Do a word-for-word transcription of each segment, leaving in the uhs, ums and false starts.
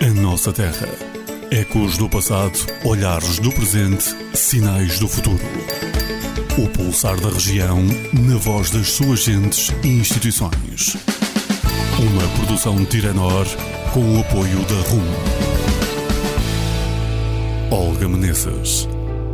A nossa terra. Ecos do passado, olhares do presente, sinais do futuro. O pulsar da região, na voz das suas gentes e instituições. Uma produção de Tiranor, com o apoio da R U M. Olga Menezes.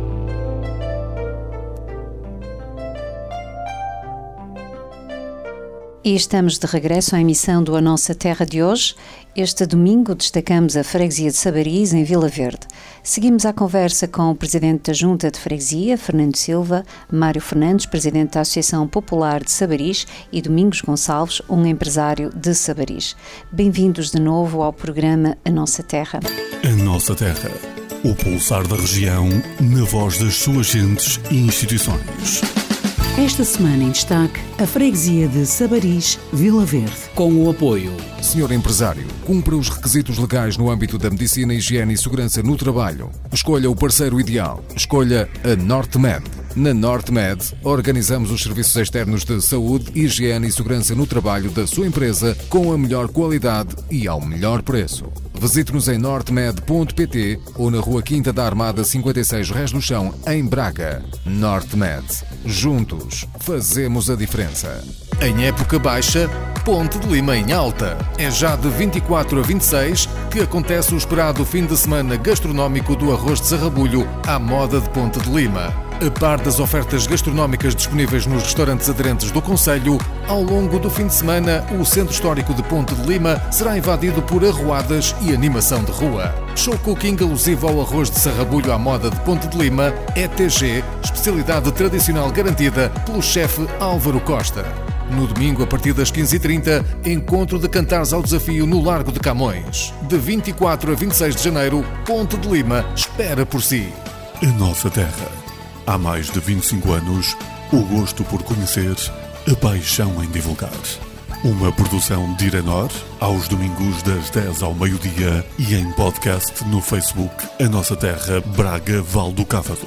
E estamos de regresso à emissão do A Nossa Terra de hoje. Este domingo destacamos a Freguesia de Sabariz, em Vila Verde. Seguimos a conversa com o Presidente da Junta de Freguesia, Fernando Silva, Mário Fernandes, Presidente da Associação Popular de Sabariz, e Domingos Gonçalves, um empresário de Sabariz. Bem-vindos de novo ao programa A Nossa Terra. A Nossa Terra. O pulsar da região, na voz das suas gentes e instituições. Esta semana em destaque, a Freguesia de Sabariz, Vila Verde. Com o apoio. Senhor empresário, cumpra os requisitos legais no âmbito da medicina, higiene e segurança no trabalho. Escolha o parceiro ideal. Escolha a NorteMed. Na NorteMed, organizamos os serviços externos de saúde, higiene e segurança no trabalho da sua empresa com a melhor qualidade e ao melhor preço. Visite-nos em nortemed ponto pt ou na Rua Quinta da Armada cinquenta e seis, Rés do Chão, em Braga. NorteMed. Juntos, fazemos a diferença. Em época baixa, Ponte de Lima em alta. É já de vinte e quatro a vinte e seis que acontece o esperado fim de semana gastronómico do arroz de sarrabulho à moda de Ponte de Lima. A par das ofertas gastronómicas disponíveis nos restaurantes aderentes do concelho, ao longo do fim de semana, o Centro Histórico de Ponte de Lima será invadido por arruadas e animação de rua. Show cooking alusivo ao arroz de sarrabulho à moda de Ponte de Lima, E T G, especialidade tradicional garantida pelo chefe Álvaro Costa. No domingo, a partir das quinze e trinta, encontro de cantares ao desafio no Largo de Camões. De vinte e quatro a vinte e seis de janeiro, Ponte de Lima espera por si. A nossa terra. Há mais de vinte e cinco anos, o gosto por conhecer, a paixão em divulgar. Uma produção de Tiranor, aos domingos das dez ao meio-dia e em podcast no Facebook A Nossa Terra, Braga, Val do Cávado.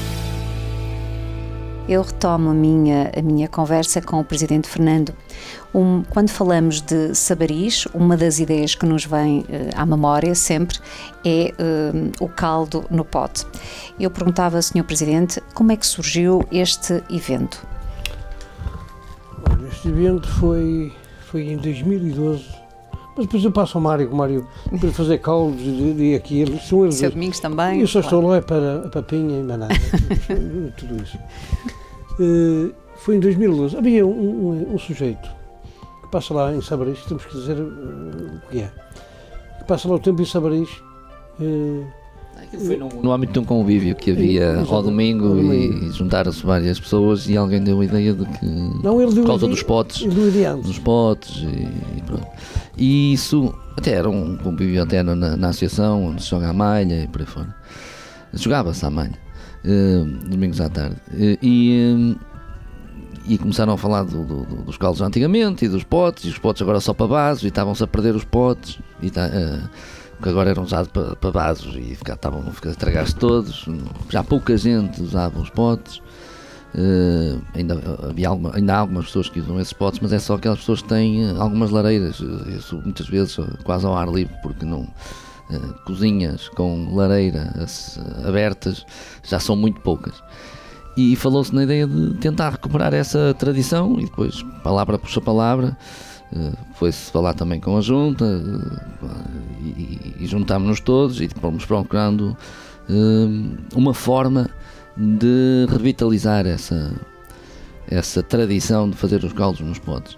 Eu retomo a minha, a minha conversa com o Presidente Fernando. Um, quando falamos de Sabariz, uma das ideias que nos vem uh, à memória sempre é uh, o caldo no pote. Eu perguntava, senhor Presidente, como é que surgiu este evento? Este evento foi, foi em dois mil e doze, mas depois eu passo ao Mário, o Mário para fazer caldos e, e aquilo. São eles. Seu Domingos também? Eu só claro. Estou lá para a papinha e manada, tudo isso. Uh, foi em dois mil e doze. Havia um, um, um sujeito que passa lá em Sabariz, temos que dizer uh, o que é, que passa lá o tempo em Sabariz. Uh, Foi no, no âmbito de um convívio que havia ao domingo, domingo. e juntaram-se várias pessoas e alguém deu a ideia de que, não, ele deu por causa ideia, dos potes, dos potes e, e pronto. E isso até era um convívio até na, na associação, onde se joga a malha e por aí fora. Jogava-se a malha, uh, domingos à tarde. Uh, e, uh, e começaram a falar do, do, dos caldos antigamente e dos potes, e os potes agora só para vasos, e estavam-se a perder os potes, e tá, uh, que agora eram usados para, para vasos e ficar, estavam a estragar-se todos. Já pouca gente usava os potes. Uh, ainda, havia alguma, ainda há algumas pessoas que usam esses potes, mas é só aquelas pessoas que têm algumas lareiras. Eu sou muitas vezes quase ao ar livre, porque não, uh, cozinhas com lareira abertas já são muito poucas. E falou-se na ideia de tentar recuperar essa tradição, e depois, palavra puxa palavra, uh, foi-se falar também com a junta, uh, e, e juntámos-nos todos e fomos procurando uh, uma forma de revitalizar essa, essa tradição de fazer os caldos nos potes.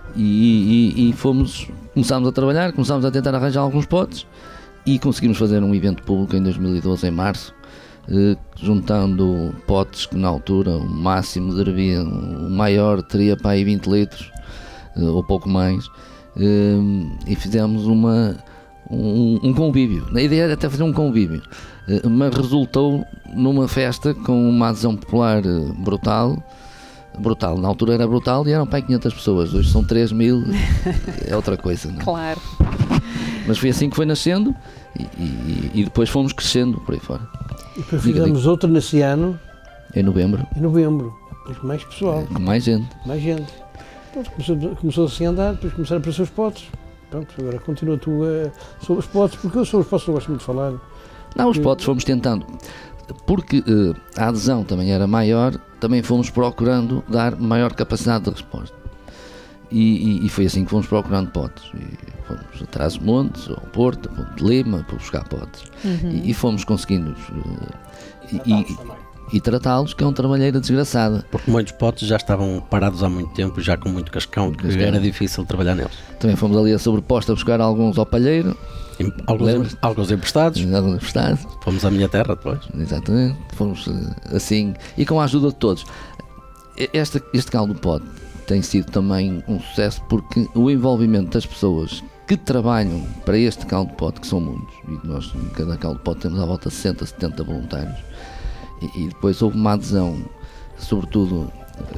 E, e, e fomos, começámos a trabalhar, começámos a tentar arranjar alguns potes e conseguimos fazer um evento público em dois mil e doze, em março, eh, juntando potes que na altura o máximo devia, o maior teria para aí vinte litros, eh, ou pouco mais, eh, e fizemos uma, um, um convívio. A ideia era até fazer um convívio, mas resultou numa festa com uma adesão popular brutal, brutal, na altura era brutal e eram para aí quinhentas pessoas, hoje são três mil, é outra coisa, não é? Claro. Mas foi assim que foi nascendo e, e, e depois fomos crescendo por aí fora. E depois fizemos outra nesse ano. Em novembro. Em novembro, depois com mais pessoal. Com mais gente. Mais gente. Depois começou, começou assim a andar, depois começaram a aparecer os potes. Pronto, agora continua tu uh, sobre os potes, porque eu sobre os potes não gosto muito de falar. Não, os potes fomos tentando, porque uh, a adesão também era maior, também fomos procurando dar maior capacidade de resposta. E, e, e foi assim que fomos procurando potes. E fomos a Trás-os-Montes, ao Porto, a Ponte de Lima, para buscar potes. Uhum. E, e fomos conseguindo uh, e, e, e tratá-los, que é um trabalheira desgraçada. Porque muitos potes já estavam parados há muito tempo, já com muito cascão, que cascão. Era difícil trabalhar neles. Também fomos ali a sobreposta a buscar alguns ao palheiro. Alguns, alguns emprestados. Alguns emprestados. Fomos à minha terra depois. Exatamente. Fomos assim, e com a ajuda de todos. Este, este caldo pote tem sido também um sucesso, porque o envolvimento das pessoas que trabalham para este caldo pote, que são muitos, e nós em cada caldo pote temos à volta de sessenta, setenta voluntários, e, e depois houve uma adesão, sobretudo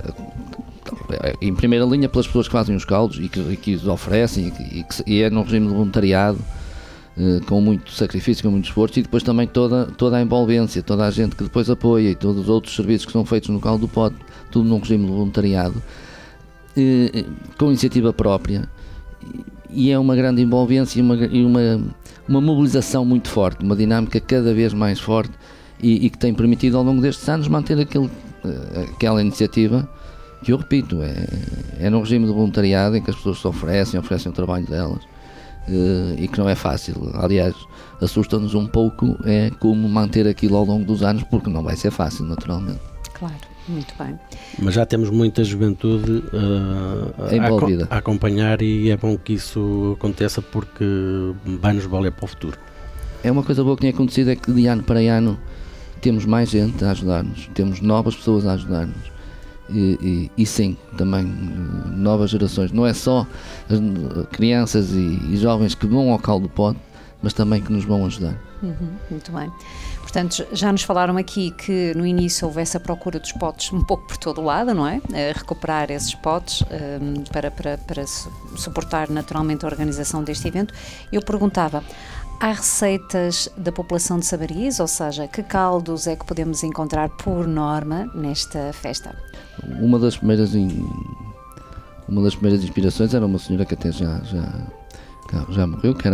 em primeira linha pelas pessoas que fazem os caldos e que, e que os oferecem, e, que, e, que, e é num regime de voluntariado, eh, com muito sacrifício, com muito esforço, e depois também toda, toda a envolvência, toda a gente que depois apoia, e todos os outros serviços que são feitos no caldo do pote, tudo num regime de voluntariado, eh, com iniciativa própria, e é uma grande envolvência e uma, e uma, uma mobilização muito forte, uma dinâmica cada vez mais forte, e, e que tem permitido ao longo destes anos manter aquele, aquela iniciativa, que eu repito, é, é num regime de voluntariado em que as pessoas se oferecem, oferecem o trabalho delas, e que não é fácil. Aliás, assusta-nos um pouco é como manter aquilo ao longo dos anos, porque não vai ser fácil, naturalmente. Claro, muito bem. Mas já temos muita juventude uh, envolvida a, a acompanhar, e é bom que isso aconteça, porque vai-nos valer para o futuro. É uma coisa boa que tem acontecido, é que de ano para ano temos mais gente a ajudar-nos, temos novas pessoas a ajudar-nos. E, e, e sim, também novas gerações, não é só crianças e, e jovens que vão ao caldo do pote, mas também que nos vão ajudar. Uhum, muito bem. Portanto, já nos falaram aqui que no início houve essa procura dos potes um pouco por todo o lado, não é? A recuperar esses potes um, para, para, para suportar naturalmente a organização deste evento. Eu perguntava, há receitas da população de Sabariz, ou seja, que caldos é que podemos encontrar por norma nesta festa? Uma das primeiras in... uma das primeiras inspirações era uma senhora que até já já, já morreu, que era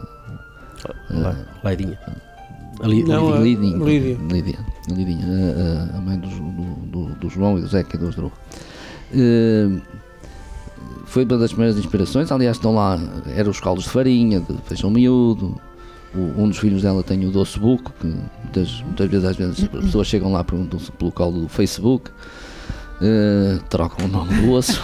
a Lidinha. Não, Lidinha. Lídia. Lídia. Lidinha, a, a mãe do, do, do João e do Zeca e do Osdro. Uh, foi uma das primeiras inspirações. Aliás, estão lá, eram os caldos de farinha, de feijão miúdo. O, um dos filhos dela tem o doce buco, que muitas, muitas vezes, às vezes as pessoas chegam lá e perguntam-se pelo caldo do Facebook. Uh, trocam o nome do osso.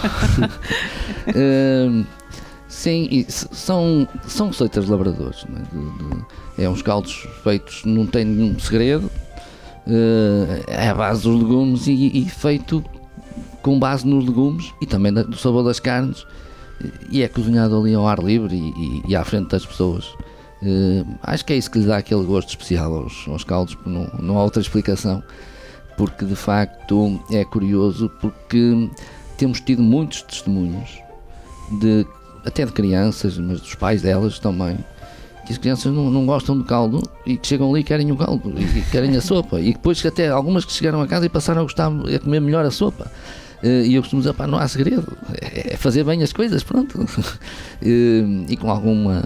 uh, sim, e são, são receitas de labradores, né? de, de, é uns caldos feitos, não tem nenhum segredo, uh, é a base dos legumes, e, e feito com base nos legumes e também do sabor das carnes, e é cozinhado ali ao ar livre e, e, e à frente das pessoas. Uh, acho que é isso que lhe dá aquele gosto especial aos, aos caldos, não, não há outra explicação. Porque de facto é curioso, porque temos tido muitos testemunhos, de, até de crianças, mas dos pais delas também, que as crianças não, não gostam do caldo e que chegam ali e querem o caldo, e querem a sopa, e depois até algumas que chegaram a casa e passaram a gostar, a comer melhor a sopa. E eu costumo dizer, pá, não há segredo, é fazer bem as coisas, pronto, e com alguma,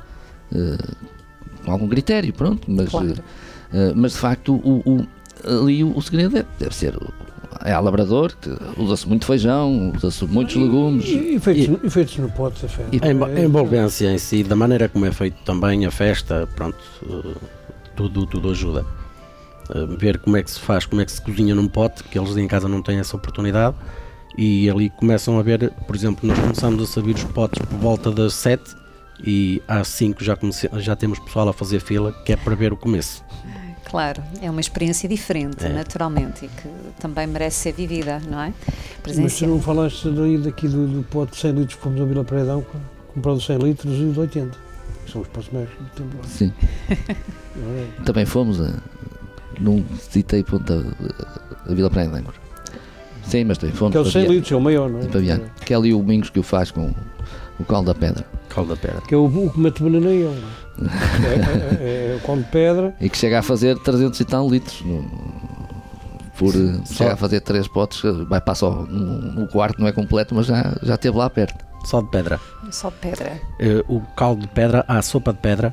com algum critério, pronto, mas, claro. Mas de facto o, o ali o, o segredo é, deve ser é a labrador, usa-se muito feijão, usa-se muitos legumes e, e, feitos, e, e feitos no pote da festa. A envolvência em si, da maneira como é feito também a festa, pronto, tudo, tudo ajuda. Ver como é que se faz, como é que se cozinha num pote, que eles em casa não têm essa oportunidade, e ali começam a ver, por exemplo, nós começamos a servir os potes por volta das sete, e às cinco já, comece, já temos pessoal a fazer fila, que é para ver o começo. Claro, é uma experiência diferente, é. naturalmente, e que também merece ser vivida, não é? Mas tu não falaste daí, daqui do, do pote de cem litros, fomos a Vila Paredão, comprando cem litros e de oitenta, que são os potes mais do tempo lá. Sim. É? Também fomos a, não citei ponto a, a Vila Paredão. Sim, mas tem fomos. Que é o cem litros, é o maior, não é? é? Que é ali o Domingos que o faz com o caldo da pedra. Caldo da pedra. Que é o, o que mete banana e ele. É, é, é o caldo de pedra. E que chega a fazer trezentos e tal litros. No, por, Sim, chega só. a fazer três potes, vai passar no, no quarto, não é completo, mas já, já esteve lá perto. Só de pedra. Só pedra. Uh, o caldo de pedra, a sopa de pedra,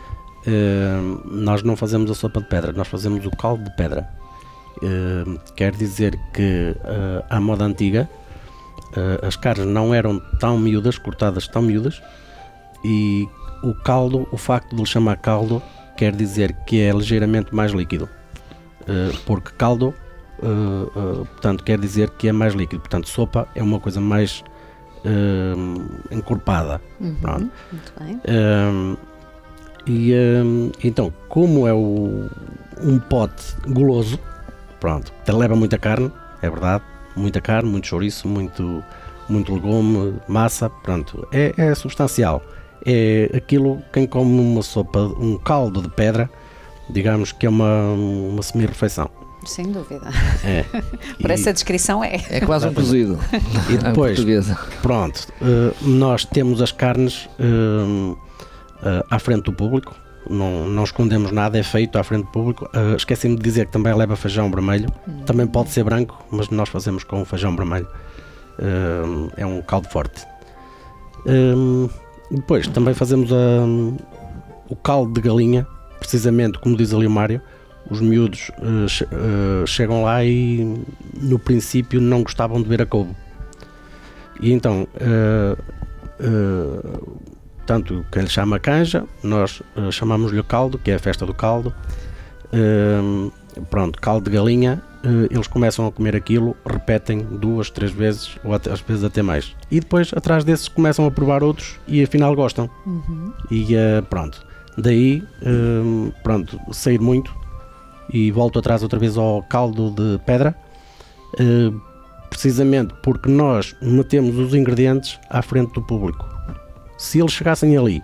uh, nós não fazemos a sopa de pedra, nós fazemos o caldo de pedra. Uh, quer dizer que uh, à moda antiga uh, as carnes não eram tão miúdas, cortadas tão miúdas, e o caldo, o facto de lhe chamar caldo, quer dizer que é ligeiramente mais líquido, uh, porque caldo uh, uh, portanto, quer dizer que é mais líquido, portanto sopa é uma coisa mais uh, encorpada. Uhum, Pronto. muito bem. Uh, e uh, então, como é o, um pote goloso, pronto, leva muita carne, é verdade, muita carne, muito chouriço, muito, muito legume, massa, pronto, é, é substancial. É aquilo, quem come uma sopa, um caldo de pedra, digamos que é uma, uma semi-refeição. Sem dúvida. É. Por E- essa descrição é. É quase um cozido. E depois, portuguesa. pronto, uh, nós temos as carnes uh, uh, à frente do público, não, não escondemos nada, é feito à frente do público. Uh, esqueci-me de dizer que também leva feijão vermelho, Hum. também pode ser branco, mas nós fazemos com feijão vermelho. Uh, é um caldo forte. Um, depois também fazemos a- o caldo de galinha, precisamente como diz ali o Mário. Os miúdos uh, che- uh, chegam lá e no princípio não gostavam de ver a couve. E então, uh, uh, tanto quem lhe chama canja, nós uh, chamamos-lhe o caldo, que é a festa do caldo. Uh, pronto, caldo de galinha, uh, eles começam a comer aquilo, repetem duas, três vezes, ou até, às vezes até mais. E depois, atrás desses, começam a provar outros e afinal gostam. Uhum. E uh, pronto, daí, uh, pronto, sair muito e volto atrás outra vez ao caldo de pedra, uh, precisamente porque nós metemos os ingredientes à frente do público. Se eles chegassem ali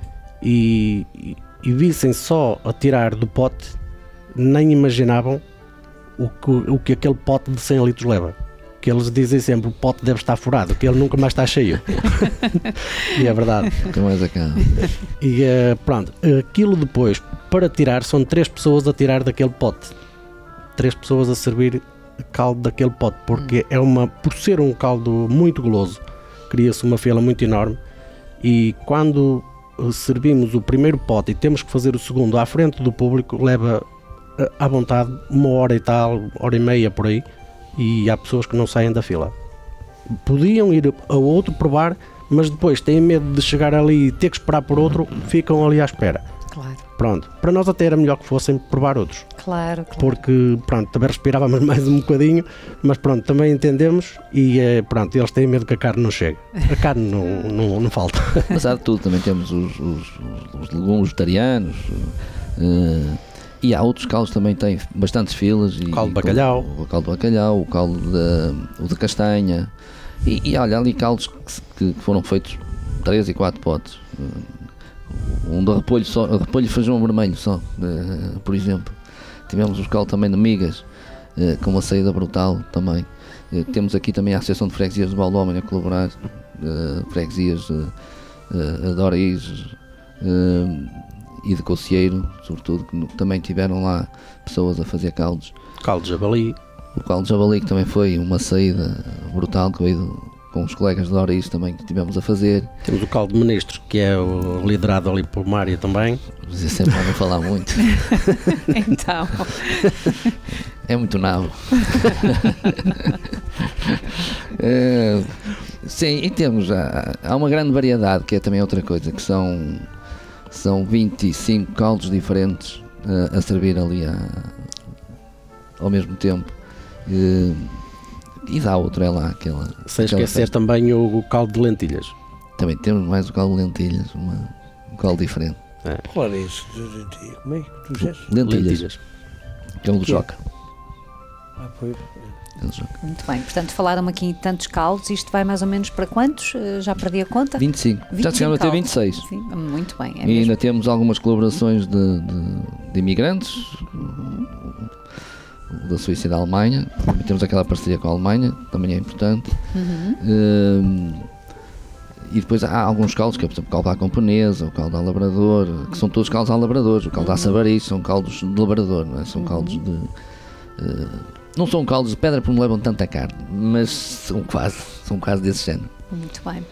e, e, e vissem só a tirar do pote, nem imaginavam o que, o que aquele pote de cem litros leva. Que eles dizem sempre, o pote deve estar furado, que ele nunca mais está cheio. E é verdade. Tem mais a cá. E eh, pronto, aquilo depois, para tirar, são três pessoas a tirar daquele pote. Três pessoas a servir caldo daquele pote, porque é uma, por ser um caldo muito goloso, cria-se uma fila muito enorme. E quando eh, servimos o primeiro pote e temos que fazer o segundo à frente do público, leva eh, à vontade uma hora e tal, hora e meia por aí, e há pessoas que não saem da fila. Podiam ir a outro provar, mas depois têm medo de chegar ali e ter que esperar por outro, ficam ali à espera. Claro, Pronto, para nós até era melhor que fossem provar outros, claro, claro. porque pronto, também respirávamos mais um bocadinho, mas pronto, também entendemos e eh, pronto, eles têm medo que a carne não chegue. A carne não, não, não falta. Mas há de tudo, também temos os, os, os legumes vegetarianos, eh, e há outros caldos também que têm bastantes filas. E, O caldo de e bacalhau. como O caldo de bacalhau, o caldo de, o de castanha. E, e olha, ali caldos que, se- que foram feitos três e quatro potes. Um de repolho, só, repolho e feijão vermelho só, eh, por exemplo. Tivemos os caldos também de migas, eh, com uma saída brutal também. Eh, temos aqui também a Associação de Freguesias de Valdómena a colaborar, eh, freguesias eh, eh, de Oriz eh, e de Cocieiro, sobretudo, que no- também tiveram lá pessoas a fazer caldos. Caldo de javali. O caldo de javali, que também foi uma saída brutal, que veio com os colegas de Oriz também que tivemos a fazer. Temos o caldo de menestros, que é o liderado ali por Mário também. Mas é sempre a não falar muito. Então, É muito nabo. É, sim, e temos, há, há uma grande variedade, que é também outra coisa, que são, são vinte e cinco caldos diferentes eh, a servir ali a- ao mesmo tempo. Eh, e dá outro, é lá, aquela. Sem aquela esquecer festa. também o, o caldo de lentilhas. Também temos mais o caldo de lentilhas, uma, um caldo diferente. Qual é esse? Como é que tu disseste? Lentilhas, que é o do Que é? Joca. Ah, foi. É o do Joca. muito bem. Portanto, falaram aqui em tantos caldos. Isto vai mais ou menos para quantos? Eh, Já perdi a conta? vinte e cinco. Já vinte e cinco chegamos a ter caldos. vinte e seis. Sim, muito bem. É E mesmo. ainda temos algumas colaborações de, de, de imigrantes, o da Suíça e da Alemanha. Também temos aquela parceria com a Alemanha, também é importante. Uhum. Hum, e depois há alguns caldos, que é, por exemplo, o caldo à camponesa, o caldo à labrador, que são todos caldos à labrador. O caldo à sabariz são caldos de labrador, não é? São caldos de... eh, não são caldos de pedra porque não levam tanta carne, mas são quase, são quase desse género. Muito bem.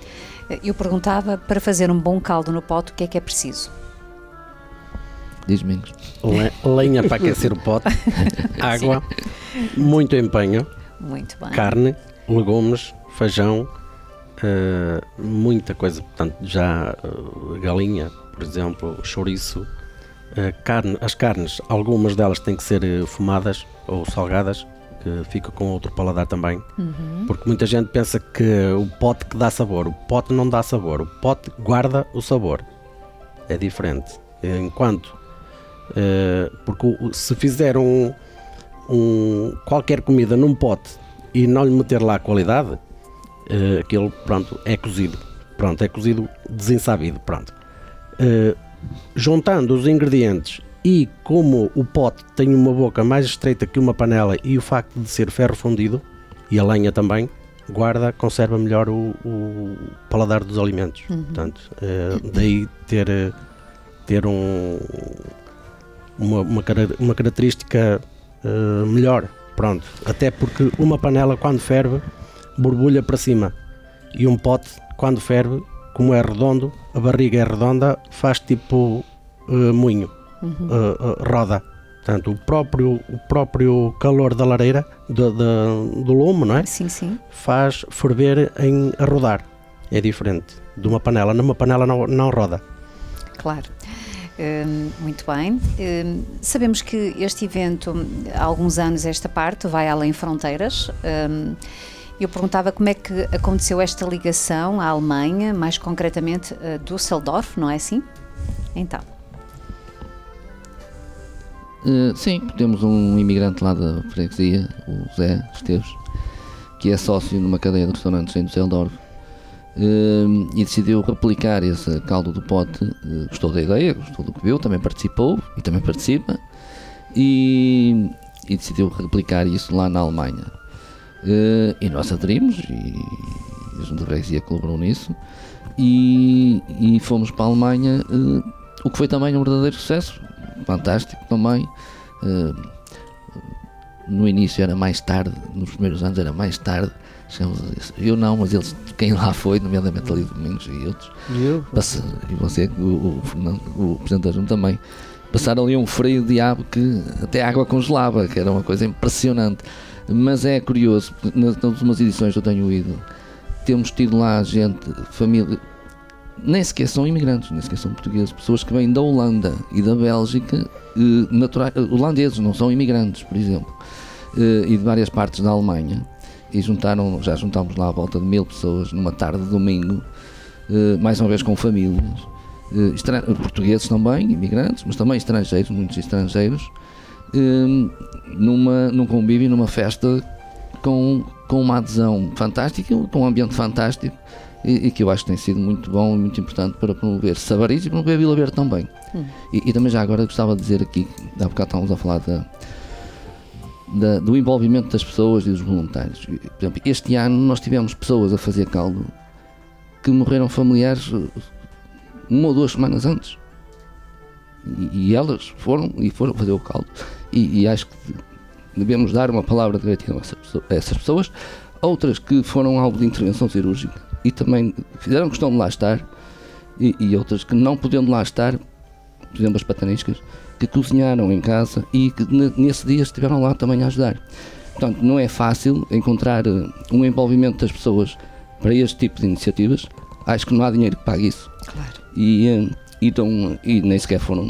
Eu perguntava, para fazer um bom caldo no pote, o que é que é preciso? Diz Mingos. Lenha para aquecer o pote, água, muito empenho, Muito bem. carne, legumes, feijão, uh, muita coisa, portanto, já uh, galinha, por exemplo, chouriço, uh, carne, as carnes, algumas delas têm que ser uh, fumadas ou salgadas, que fica com outro paladar também, Uhum. porque muita gente pensa que o pote que dá sabor, o pote não dá sabor, o pote guarda o sabor, é diferente, enquanto, uh, porque o- se fizer um, um, qualquer comida num pote e não lhe meter lá a qualidade, uh, aquilo, pronto, é cozido, pronto, é cozido desensabido, pronto. Uh, juntando os ingredientes e como o pote tem uma boca mais estreita que uma panela e o facto de ser ferro fundido, e a lenha também, guarda, conserva melhor o, o paladar dos alimentos. Portanto, uh, daí ter, uh, ter um, uma, uma, cara- uma característica uh, melhor, pronto. Até porque uma panela, quando ferve, borbulha para cima, e um pote, quando ferve, como é redondo, a barriga é redonda, faz tipo uh, moinho, uh, uh, roda. Portanto, o próprio, o próprio calor da lareira, do, do, do lume, não é? Sim, sim. Faz ferver em, a rodar. É diferente de uma panela. Numa panela não, não roda. Claro. Hum, muito bem. Hum, sabemos que este evento, há alguns anos esta parte, vai além fronteiras. Hum, eu perguntava como é que aconteceu esta ligação à Alemanha, mais concretamente a Düsseldorf, não é assim? Então, Uh, sim, temos um imigrante lá da freguesia, o Zé Esteves, que é sócio numa cadeia de restaurantes em Düsseldorf, uh, e decidiu replicar esse caldo do pote. Uh, gostou da ideia, gostou do que viu, também participou e também participa, e, e decidiu replicar isso lá na Alemanha. Uh, e nós aderimos, e a Junta de Freguesia colaborou nisso, e, e fomos para a Alemanha, uh, o que foi também um verdadeiro sucesso. Fantástico também. Uh, no início era mais tarde, nos primeiros anos era mais tarde. Chegamos a isso. Eu não, mas eles, quem lá foi, nomeadamente ali Domingos e outros, E eu? passa, e você, o, o, Fernando, o Presidente da Junta também, passaram ali um frio de diabo que até a água congelava, que era uma coisa impressionante. Mas é curioso, nas, nas últimas edições eu tenho ido, temos tido lá gente, família. Nem sequer são imigrantes, nem sequer são portugueses, pessoas que vêm da Holanda e da Bélgica, eh, naturais, holandeses, não são imigrantes, por exemplo, eh, e de várias partes da Alemanha, e juntaram, já juntámos lá à volta de mil pessoas numa tarde de domingo, eh, mais uma vez com famílias, eh, estran- portugueses também, imigrantes, mas também estrangeiros, muitos estrangeiros, eh, numa, num convívio, numa festa com, com uma adesão fantástica, com um ambiente fantástico, e, e que eu acho que tem sido muito bom e muito importante para promover Sabarís e promover Vila Verde também. Hum. E, e também já agora gostava de dizer aqui, há bocado estávamos a falar da, da, do envolvimento das pessoas e dos voluntários. Por exemplo, este ano nós tivemos pessoas a fazer caldo que morreram familiares uma ou duas semanas antes. E, e elas foram e foram fazer o caldo. E, e acho que devemos dar uma palavra de gratidão a essas pessoas. Outras que foram alvo de intervenção cirúrgica e também fizeram questão de lá estar, e, e outras que não podendo lá estar, por exemplo as pataniscas, que cozinharam em casa e que nesse dia estiveram lá também a ajudar. Portanto, não é fácil encontrar um envolvimento das pessoas para este tipo de iniciativas. Acho que não há dinheiro que pague isso. claro. E, e, tão, e nem sequer foram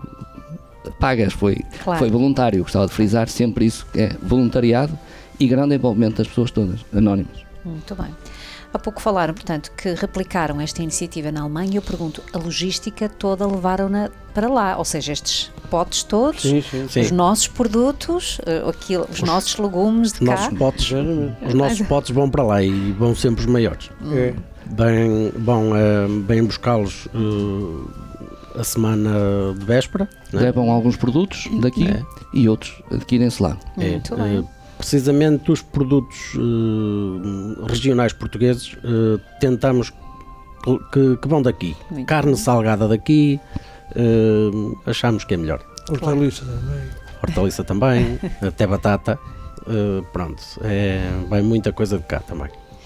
pagas, foi, Claro. foi voluntário. Gostava de frisar sempre isso, que é voluntariado e grande envolvimento das pessoas todas, anónimas. Muito bem. Há pouco falaram, portanto, que replicaram esta iniciativa na Alemanha. Eu pergunto, a logística toda levaram-na para lá? Ou seja, estes potes todos, Sim, sim. Sim. os nossos produtos, eh, aquilo, os nossos legumes de cá. Nossos potes, Exatamente. os nossos potes vão para lá e vão sempre os maiores. É. Bem, vão, eh, bem buscá-los eh, a semana de véspera, né? Levam alguns produtos daqui É. e outros adquirem-se lá. Muito É, bem. eh, precisamente os produtos eh, regionais portugueses, eh, tentamos que, que vão daqui. Muito Carne bem. salgada daqui, eh, achamos que é melhor. Hortaliça também. Hortaliça também, até batata, eh, pronto, é, vai muita coisa de cá também.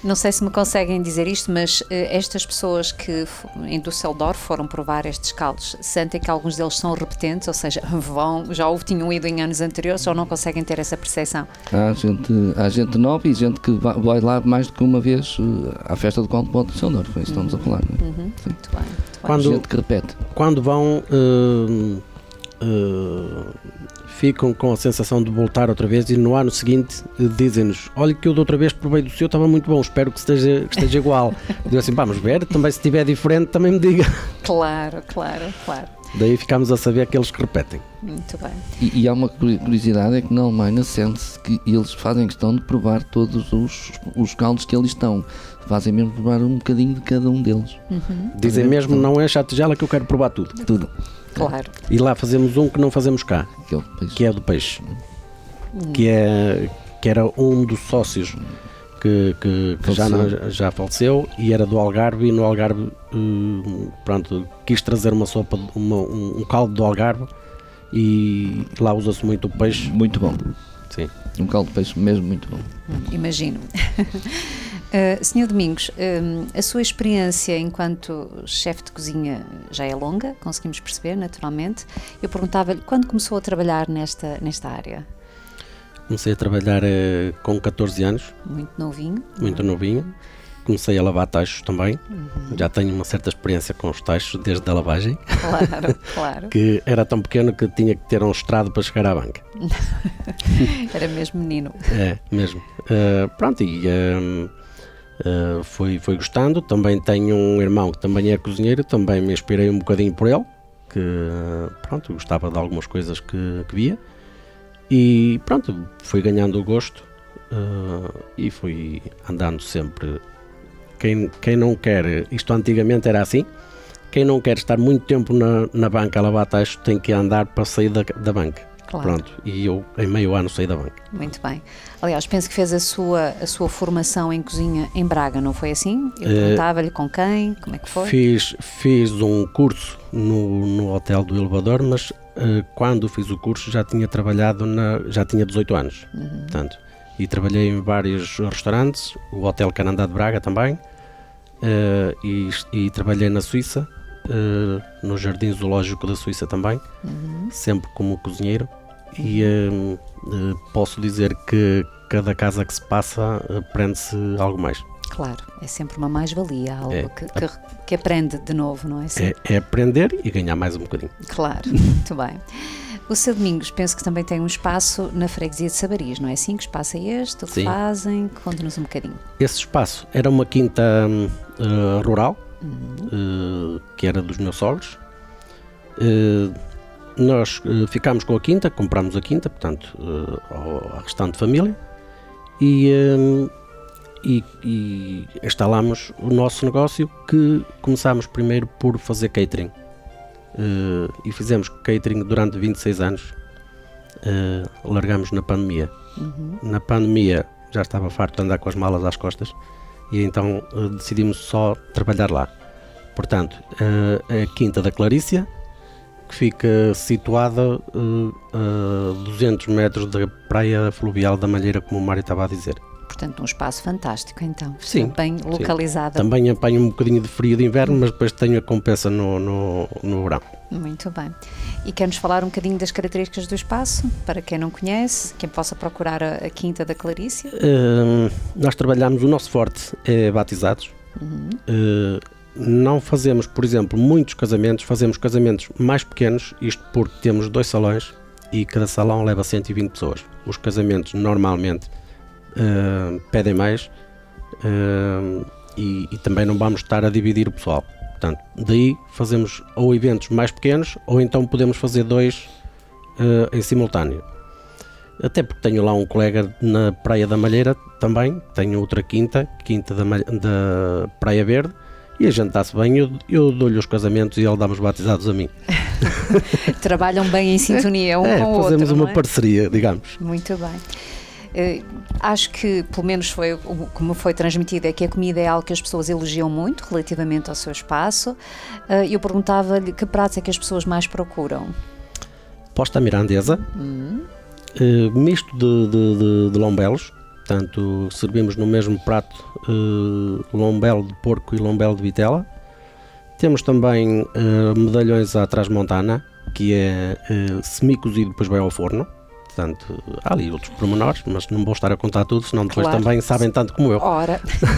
Não sei se me conseguem dizer isto, mas uh, estas pessoas que em Düsseldorf foram provar estes caldos, sentem que alguns deles são repetentes, ou seja, vão, já houve, tinham ido em anos anteriores ou não conseguem ter essa percepção? Há gente, há gente nova e gente que vai, vai lá mais do que uma vez uh, à festa do Conto de Düsseldorf, foi isso que estamos a falar. Não é? Uhum. Muito bem, muito bem. Quando, gente que repete. Quando vão, uh, uh, ficam com a sensação de voltar outra vez e no ano seguinte uh, dizem-nos: olha que eu da outra vez provei do seu, estava muito bom, espero que esteja, que esteja igual. Digo assim, vamos ver, também se estiver diferente também me diga. Claro, claro, claro. Daí ficamos a saber aqueles que repetem. Muito bem. E, e há uma curiosidade, é que na Alemanha sente-se que eles fazem questão de provar todos os, os caldos que eles estão. Fazem mesmo provar um bocadinho de cada um deles. Uhum. Dizem mesmo, não é chatigela que eu quero provar tudo. Tudo. Claro. E lá fazemos um que não fazemos cá, Que é o peixe. que é do peixe. Que, é, que era um dos sócios que, que, que já, não, já faleceu e era do Algarve, e no Algarve hum, pronto, quis trazer uma sopa, uma, um, um caldo do Algarve, e lá usa-se muito o peixe. Muito bom. Sim. Um caldo de peixe mesmo muito bom. Imagino. Uh, senhor Domingos, um, a sua experiência enquanto chefe de cozinha já é longa, conseguimos perceber naturalmente. Eu perguntava-lhe quando começou a trabalhar nesta, nesta área? Comecei a trabalhar eh, com catorze anos, Muito novinho. muito novinho. Comecei a lavar tachos também. Uhum. Já tenho uma certa experiência com os tachos desde a lavagem. Claro, claro. Que era tão pequeno que tinha que ter um estrado para chegar à banca. Era mesmo menino. É, mesmo. Uh, pronto, e uh, uh, fui, fui gostando. Também tenho um irmão que também é cozinheiro, também me inspirei um bocadinho por ele, que pronto, gostava de algumas coisas que, que via. E pronto, fui ganhando o gosto uh, e fui andando sempre. Quem, quem não quer, isto antigamente era assim, quem não quer estar muito tempo na, na banca a lavar tachos tem que andar para sair da, da banca. Claro. Pronto, e eu em meio ano saí da banca. Muito bem. Aliás, penso que fez a sua, a sua formação em cozinha em Braga, não foi assim? Eu Uh, perguntava-lhe com quem, como é que foi? Fiz, fiz um curso no, no Hotel do Elevador, mas uh, quando fiz o curso já tinha trabalhado, na, já tinha dezoito anos, uhum. Portanto, e trabalhei em vários restaurantes, o Hotel Canadá de Braga também, uh, e, e trabalhei na Suíça, uh, no Jardim Zoológico da Suíça também, uhum. Sempre como cozinheiro, e uh, uh, posso dizer que cada casa que se passa aprende-se algo mais. Claro, é sempre uma mais-valia, algo É. que, que, que aprende de novo, não é assim? É, é aprender e ganhar mais um bocadinho. Claro, muito bem. O seu Domingos, penso que também tem um espaço na freguesia de Sabaris, não é assim? Que espaço é este? O que Sim. fazem? Conte-nos um bocadinho. Esse espaço era uma quinta uh, rural, uhum. uh, que era dos meus sogros. Uh, nós uh, ficámos com a quinta, comprámos a quinta, portanto, uh, ao, à restante família, e, uh, e, e instalámos o nosso negócio, que começámos primeiro por fazer catering. Uh, e fizemos catering durante vinte e seis anos, uh, largamos na pandemia. Uhum. Na pandemia já estava farto de andar com as malas às costas, e então uh, decidimos só trabalhar lá. Portanto, uh, a Quinta da Clarícia, que fica situada uh, a duzentos metros da praia fluvial da Malheira, como o Mário estava a dizer. Portanto, um espaço fantástico, então. Sim, bem localizado. Sim. Também apanho um bocadinho de frio de inverno, mas depois tenho a compensa no, no, no verão. Muito bem. E quer-nos falar um bocadinho das características do espaço, para quem não conhece, quem possa procurar a, a Quinta da Clarícia? Uh, nós trabalhamos, o nosso forte é batizados. Uhum. Uh, não fazemos, por exemplo, muitos casamentos, fazemos casamentos mais pequenos, isto porque temos dois salões e cada salão leva cento e vinte pessoas. Os casamentos normalmente Uh, pedem mais uh, e, e também não vamos estar a dividir o pessoal. Portanto, daí fazemos ou eventos mais pequenos ou então podemos fazer dois uh, em simultâneo. Até porque tenho lá um colega na Praia da Malheira também, tenho outra quinta, quinta da, Malhe- da Praia Verde, e a gente está-se bem, eu, eu dou-lhe os casamentos e ele dá-me os batizados a mim. Trabalham bem em sintonia um é, com o outro, fazemos uma não é? parceria, digamos. Muito bem. Uh, acho que, pelo menos foi como foi transmitido, é que a comida é algo que as pessoas elogiam muito relativamente ao seu espaço. Uh, eu perguntava-lhe que pratos é que as pessoas mais procuram? Posta mirandesa, Hum. uh, misto de, de, de, de lombelos, Portanto, servimos no mesmo prato uh, lombelo de porco e lombelo de vitela. Temos também uh, medalhões à transmontana, que é uh, semi-cozido e depois vai ao forno. Portanto, há ali outros pormenores, mas não vou estar a contar tudo, senão depois claro. Também sabem tanto como eu. Ora.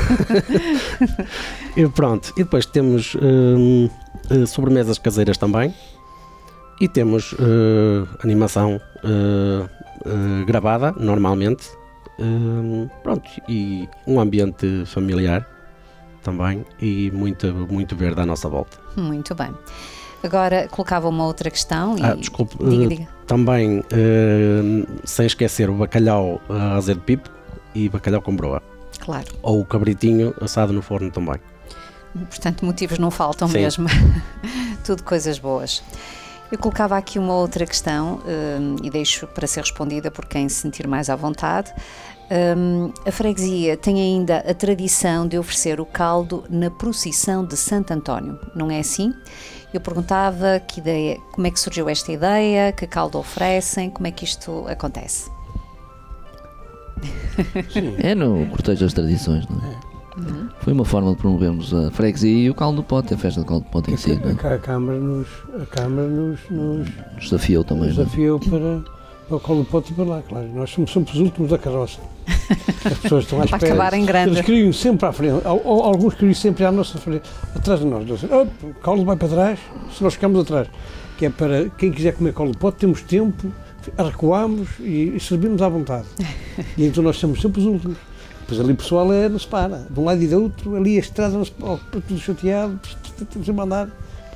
E pronto, e depois temos uh, uh, sobremesas caseiras também. E temos uh, animação uh, uh, gravada, normalmente. Uh, pronto, e um ambiente familiar também e muito, muito verde à nossa volta. Muito bem. Agora colocava uma outra questão. E... Ah, desculpe, diga, uh, diga. Também, uh, sem esquecer, o bacalhau a azeite pipo e bacalhau com broa. Claro. Ou o cabritinho assado no forno também. Portanto, motivos não faltam. Sim. Mesmo. Tudo coisas boas. Eu colocava aqui uma outra questão um, e deixo para ser respondida por quem se sentir mais à vontade. Um, a freguesia tem ainda a tradição de oferecer o caldo na procissão de Santo António, não é assim? Eu perguntava que ideia, como é que surgiu esta ideia, que caldo oferecem, como é que isto acontece? Sim. É no cortejo das tradições, não é? Uhum. Foi uma forma de promovermos a freguesia e o caldo do pote, a festa do caldo do pote em si. A, a, a Câmara nos, a Câmara nos, nos, nos desafiou também. Nos desafiou para, para o caldo do pote e para lá, claro. Nós somos, somos os últimos da carroça. As pessoas estão à espera. Para acabar em grande. Eles queriam sempre à frente, alguns queriam sempre à nossa frente, atrás de nós. Oh, o caldo vai para trás, se nós ficamos atrás. Que é para quem quiser comer caldo do pote, temos tempo, recuamos e, e servimos à vontade. E então nós somos sempre os últimos. Pois ali o pessoal é, não se para, de um lado e do outro, ali a estrada, oh, tudo chateado, temos a mandar.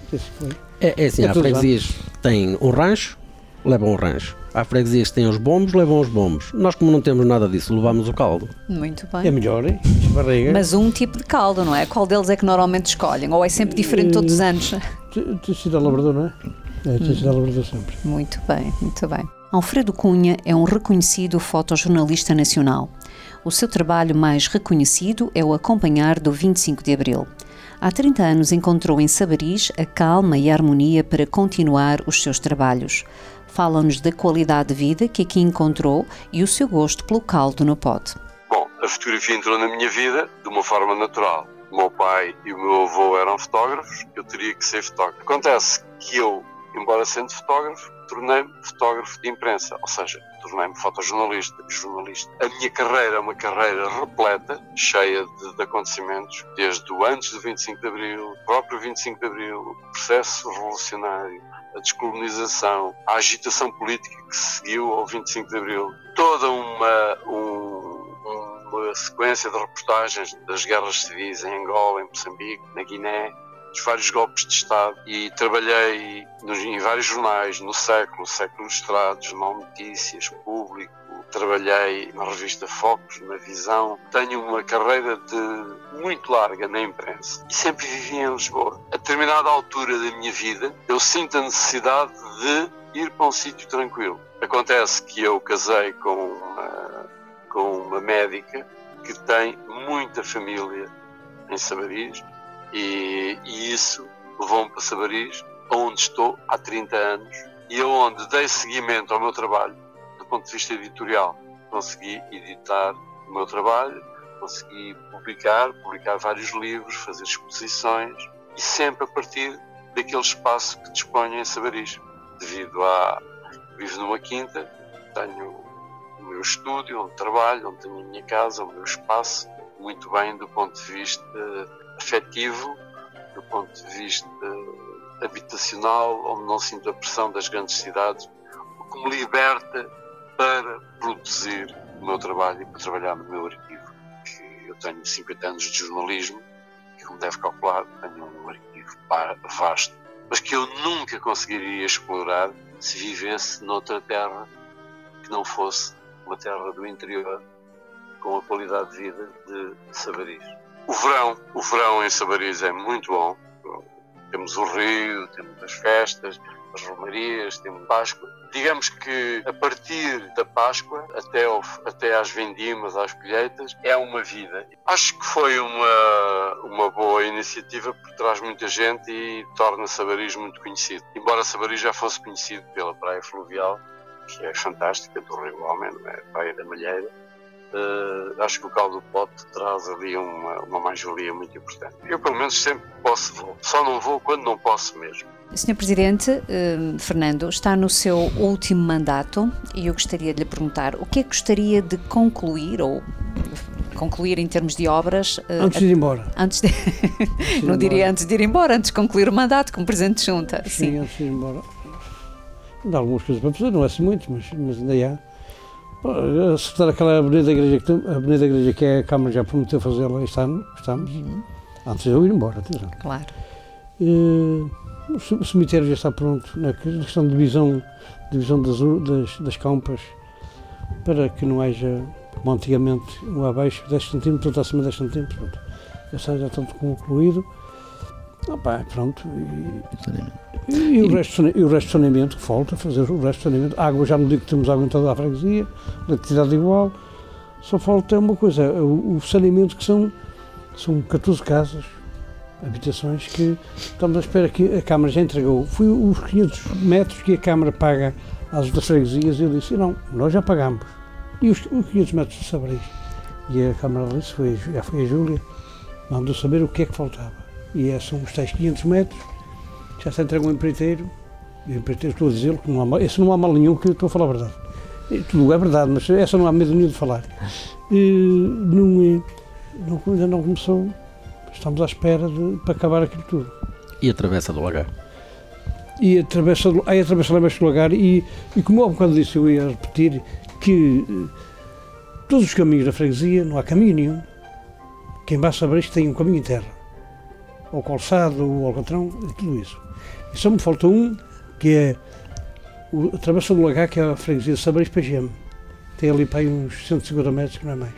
É, é assim, é há freguesias que têm um rancho, levam o rancho. Há freguesias que têm os bombos, levam os bombos. Nós, como não temos nada disso, levamos o caldo. Muito bem. É melhor, hein? Barriga. Mas um tipo de caldo, não é? Qual deles é que normalmente escolhem? Ou é sempre diferente todos os anos? Tem sido a Labrador, não é? É, tem sido a Labrador sempre. Muito bem, muito bem. Alfredo Cunha é um reconhecido fotojornalista nacional. O seu trabalho mais reconhecido é o Acompanhar do vinte e cinco de Abril. Há trinta anos encontrou em Sabarís a calma e a harmonia para continuar os seus trabalhos. Fala-nos da qualidade de vida que aqui encontrou e o seu gosto pelo caldo no pote. Bom, a fotografia entrou na minha vida de uma forma natural. O meu pai e o meu avô eram fotógrafos, eu teria que ser fotógrafo. Acontece que eu, embora sendo fotógrafo, tornei-me fotógrafo de imprensa, ou seja, tornei-me fotojornalista, jornalista. A minha carreira é uma carreira repleta, cheia de, de acontecimentos, desde o antes do vinte e cinco de Abril, o próprio vinte e cinco de Abril, o processo revolucionário, a descolonização, a agitação política que seguiu ao vinte e cinco de Abril, toda uma, um, uma sequência de reportagens das guerras civis em Angola, em Moçambique, na Guiné, dos vários golpes de Estado, e trabalhei nos, em vários jornais, no Século, Século Ilustrados, Mal Notícias, Público, trabalhei na revista Focus, na Visão. Tenho uma carreira de muito larga na imprensa e sempre vivi em Lisboa. A determinada altura da minha vida, eu sinto a necessidade de ir para um sítio tranquilo. Acontece que eu casei com uma, com uma médica que tem muita família em Sabarís, E, e isso levou-me para Sabarís, onde estou há trinta anos e onde dei seguimento ao meu trabalho do ponto de vista editorial. Consegui editar o meu trabalho, consegui publicar, publicar vários livros, fazer exposições e sempre a partir daquele espaço que disponho em Sabarís. Devido a... vivo numa quinta, tenho o meu estúdio, onde trabalho, onde tenho a minha casa, o meu espaço, muito bem do ponto de vista afetivo, do ponto de vista habitacional, onde não sinto a pressão das grandes cidades, o que me liberta para produzir o meu trabalho e para trabalhar no meu arquivo. Que eu tenho cinquenta anos de jornalismo e, como deve calcular, tenho um arquivo vasto, mas que eu nunca conseguiria explorar se vivesse noutra terra que não fosse uma terra do interior com a qualidade de vida de Sabarís. O verão, o verão em Sabarís é muito bom. Temos o rio, temos as festas, as romarias, temos Páscoa. Digamos que a partir da Páscoa até, ao, até às vendimas, às colheitas, é uma vida. Acho que foi uma, uma boa iniciativa porque traz muita gente e torna Sabarís muito conhecido. Embora Sabarís já fosse conhecido pela praia fluvial, que é fantástica, do Rio Homem, não é? A Praia da Malheira. uh, acho que o caldo do pote traz ali uma, uma mais-valia muito importante. Eu, pelo menos, sempre posso vou. Só não vou quando não posso mesmo. senhor Presidente, uh, Fernando, está no seu último mandato e eu gostaria de lhe perguntar o que é que gostaria de concluir ou concluir em termos de obras... Uh, antes de ir embora. Antes de... não diria antes de ir embora, antes de concluir o mandato como Presidente de Junta. Sim, Sim, antes de ir embora. Dá algumas coisas para fazer, não é assim muito, mas, mas ainda há. Acertar aquela avenida da igreja, que, a avenida da igreja que a Câmara já prometeu fazê-la este ano, estamos, uhum. antes de eu ir embora, atenção. Claro. Uh, o cemitério já está pronto, na questão de divisão, divisão das, das, das campas, para que não haja, como antigamente, um abaixo, dez centímetros, outro acima de dez centímetros, pronto. Já está, já está concluído. Opa, pronto. E, e, e, o resto, e o resto de saneamento que falta, fazer o resto de saneamento. Água, já não digo que temos água em toda a freguesia, eletricidade igual, só falta uma coisa, o, o saneamento que são, são catorze casas, habitações que estamos à espera que a Câmara já entregou. Foi os quinhentos metros que a Câmara paga às outras freguesias e eu disse, não, nós já pagamos. E os, os quinhentos metros de Sabaris. E a Câmara disse, foi, já foi a Júlia, mandou saber o que é que faltava. E são os tais quinhentos metros, já se entrega um empreiteiro, e o empreiteiro, estou a dizer que não há mal, esse não há mal nenhum, que eu estou a falar a verdade. E tudo é verdade, mas essa não há medo nenhum de falar. E, não, não, ainda não começou, estamos à espera de, para acabar aquilo tudo. E a Travessa do Lagar? E a Travessa do, aí a Travessa do Lagar, e, e como há um bocado disse, eu ia repetir, que todos os caminhos da freguesia, não há caminho nenhum, quem vai saber isto tem um caminho em terra. Ou calçado, ou alcatrão, tudo isso. E só me falta um, que é o, a Travessa do Lagar, que é a freguesia de Sabaris P G M. Tem ali para aí uns cento e cinquenta metros, que não é mais.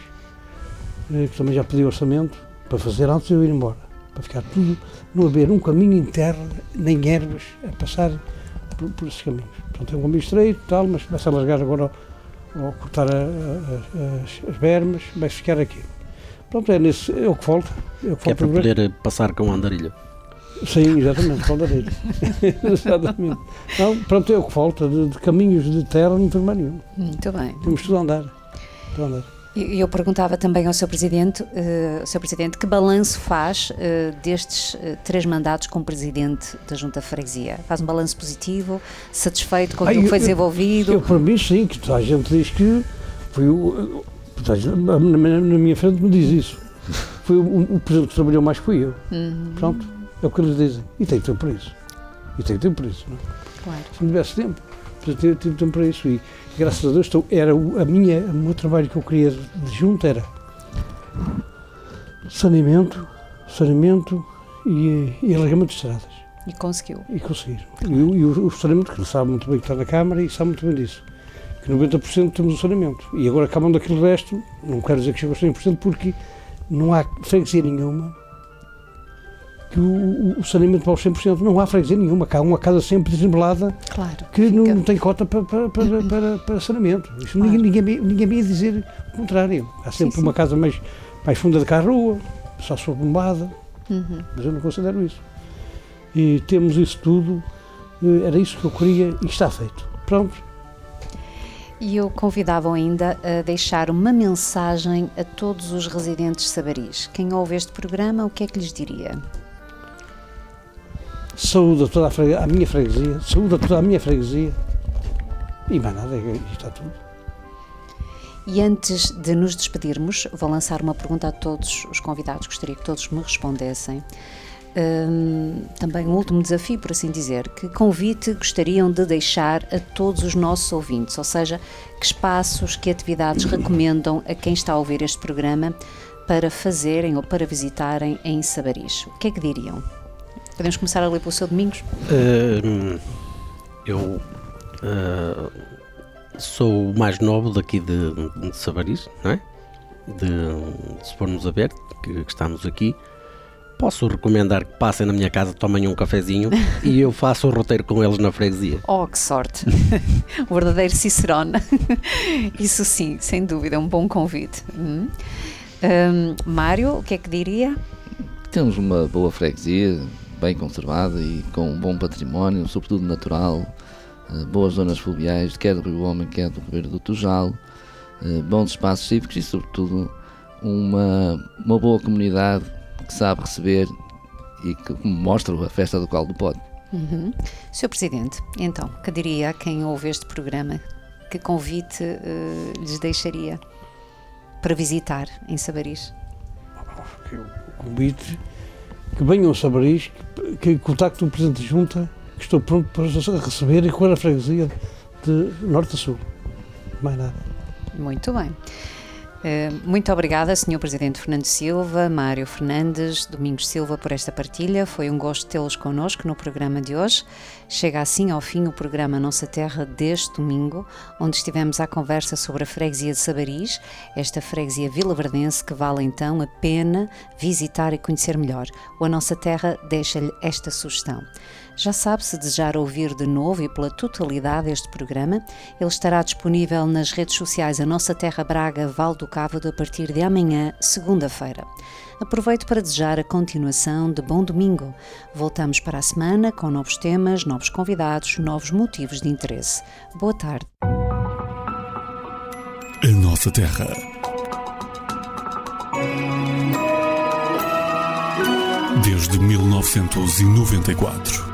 Que também já pedi orçamento para fazer antes de eu ir embora. Para ficar tudo, não haver um caminho em terra, nem ervas, a passar por, por esses caminhos. Portanto, é um caminho estreito e tal, mas começa a largar agora, ao cortar a, a, as, as bermas, vai ficar aqui. Pronto, é, nesse, é o que falta. É, o que que falta é para poder ver. Passar com o andarilho. Sim, exatamente, com o andarilho. Exatamente. Não, pronto, é o que falta, de, de caminhos de terra não tem mais nenhum. Muito bem. Temos tudo a andar. Tudo a andar. E eu perguntava também ao seu Presidente, uh, seu Presidente, que balanço faz uh, destes uh, três mandatos como Presidente da Junta de Freguesia? Faz um balanço positivo, satisfeito com aquilo que foi desenvolvido? Eu, eu, para mim, sim, que toda a gente diz que foi o... Na minha frente me diz isso. Foi o, o presidente que trabalhou mais que fui eu. Uhum. Pronto, é o que eles dizem. E tem tempo para isso. E tem tempo para isso. Não é? Claro. Se não tivesse tempo, tive tempo para isso. E graças a Deus, estou, era o, a minha, o meu trabalho que eu queria de junto era saneamento, saneamento e, e alargamento de estradas. E conseguiu. E conseguir. E, e o, o saneamento, que ele sabe muito bem que está na Câmara e sabe muito bem disso. Que noventa por cento temos o saneamento. E agora acabando aquele resto, não quero dizer que chegou a cem por cento, porque não há freguesia nenhuma que o, o, o saneamento para os cem por cento. Não há freguesia nenhuma, há uma casa sempre desnivelada, claro, que não, não tem cota para, para, para, para, para saneamento. Isso claro. ninguém, ninguém, ninguém me ia dizer o contrário. Há sempre sim, sim. uma casa mais, mais funda de cá à rua, só se for bombada, uhum. mas eu não considero isso. E temos isso tudo, era isso que eu queria e está feito. Pronto. E eu convidava ainda a deixar uma mensagem a todos os residentes de Sabaris. Quem ouve este programa, o que é que lhes diria? Saúde a toda a, freguesia, a minha freguesia, saúde a toda a minha freguesia e mais nada, está tudo. E antes de nos despedirmos, vou lançar uma pergunta a todos os convidados, gostaria que todos me respondessem. Um, também um último desafio, por assim dizer, que convite gostariam de deixar a todos os nossos ouvintes, ou seja, que espaços, que atividades recomendam a quem está a ouvir este programa para fazerem ou para visitarem em Sabaris? O que é que diriam? Podemos começar a ler pelo seu Domingos? Uh, eu uh, sou o mais novo daqui de, de Sabaris, não é? De, se formos a ver, que, que estamos aqui. Posso recomendar que passem na minha casa, tomem um cafezinho e eu faço o roteiro com eles na freguesia. Oh, que sorte! O verdadeiro Cicerone. Isso sim, sem dúvida, é um bom convite. Hum. Um, Mário, o que é que diria? Temos uma boa freguesia, bem conservada e com um bom património, sobretudo natural, boas zonas fluviais, quer do Rio Homem, quer do Ribeiro do Tujal. uh, bons espaços cívicos e, sobretudo, uma, uma boa comunidade que sabe receber e que mostra a festa do Colo do Pote. Uhum. senhor Presidente, então, que diria a quem ouve este programa? Que convite uh, lhes deixaria para visitar em Sabaris? O convite, que venham a Sabaris, que, que contactem o Presidente da Junta, que estou pronto para receber e com a freguesia de norte a sul. Mais nada. Muito bem. Muito obrigada, senhor Presidente Fernando Silva, Mário Fernandes, Domingos Silva, por esta partilha. Foi um gosto tê-los connosco no programa de hoje. Chega assim ao fim o programa Nossa Terra deste domingo, onde estivemos à conversa sobre a freguesia de Sabaris, esta freguesia vilaverdense que vale então a pena visitar e conhecer melhor. O A Nossa Terra deixa-lhe esta sugestão. Já sabe, se desejar ouvir de novo e pela totalidade este programa, ele estará disponível nas redes sociais A Nossa Terra Braga Val do Cávado a partir de amanhã, segunda-feira. Aproveito para desejar a continuação de bom domingo. Voltamos para a semana com novos temas, novos convidados, novos motivos de interesse. Boa tarde. A Nossa Terra. Desde mil novecentos e noventa e quatro.